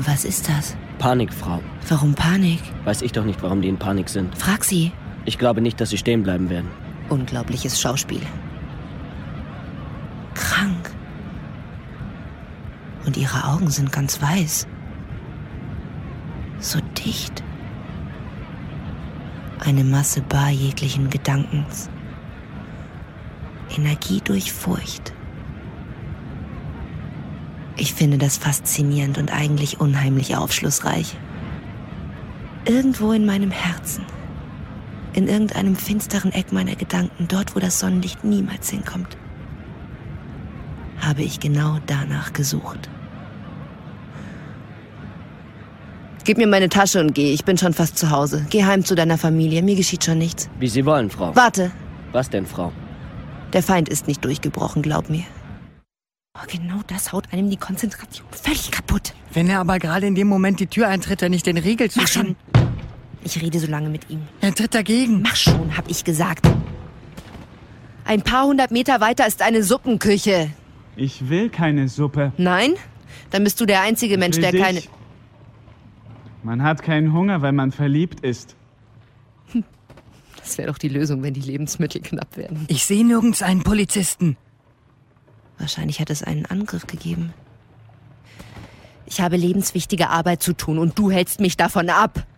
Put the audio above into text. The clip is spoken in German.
Was ist das? Panik, Frau. Warum Panik? Weiß ich doch nicht, warum die in Panik sind. Frag sie. Ich glaube nicht, dass sie stehen bleiben werden. Unglaubliches Schauspiel. Krank. Und ihre Augen sind ganz weiß. So dicht. Eine Masse bar jeglichen Gedankens. Energie durch Furcht. Ich finde das faszinierend und eigentlich unheimlich aufschlussreich. Irgendwo in meinem Herzen, in irgendeinem finsteren Eck meiner Gedanken, dort wo das Sonnenlicht niemals hinkommt, habe ich genau danach gesucht. Gib mir meine Tasche und geh, ich bin schon fast zu Hause. Geh heim zu deiner Familie, mir geschieht schon nichts. Wie Sie wollen, Frau. Warte! Was denn, Frau? Der Feind ist nicht durchgebrochen, glaub mir. Oh, genau das haut einem die Konzentration völlig kaputt. Wenn er aber gerade in dem Moment die Tür eintritt, dann nicht den Riegel zu Mach schieben. schon! Ich rede so lange mit ihm. Er tritt dagegen. Mach schon, hab ich gesagt. Ein paar 100 Meter weiter ist eine Suppenküche. Ich will keine Suppe. Nein? Dann bist du der einzige Mensch, der keine... Man hat keinen Hunger, weil man verliebt ist. Das wäre doch die Lösung, wenn die Lebensmittel knapp werden. Ich sehe nirgends einen Polizisten. Wahrscheinlich hat es einen Angriff gegeben. Ich habe lebenswichtige Arbeit zu tun und du hältst mich davon ab.